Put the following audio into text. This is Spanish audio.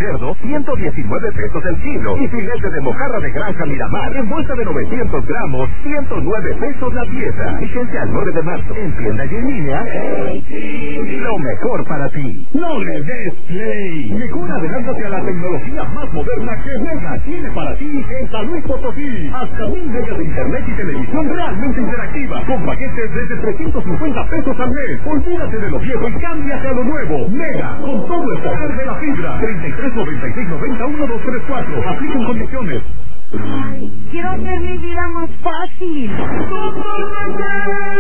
cerdo, 119 pesos el kilo. Y filete de mojarra de granja Miramar, en bolsa de 900 gramos, 109 pesos la pieza. Vigencia al 9 de marzo. En tienda y en línea. Lo mejor para ti. No le des play. Mejor adelántate a la tecnología más moderna que Mega tiene para ti en San Luis Potosí. Hasta 1000 megas de internet y televisión realmente interactiva. Con paquetes desde 350 pesos al mes. Olvídate de lo viejo y cámbiate a lo nuevo. Mega, con todo el poder de la fibra. 33 96 90 1234. Aplican condiciones. Ay, quiero hacer mi vida más fácil.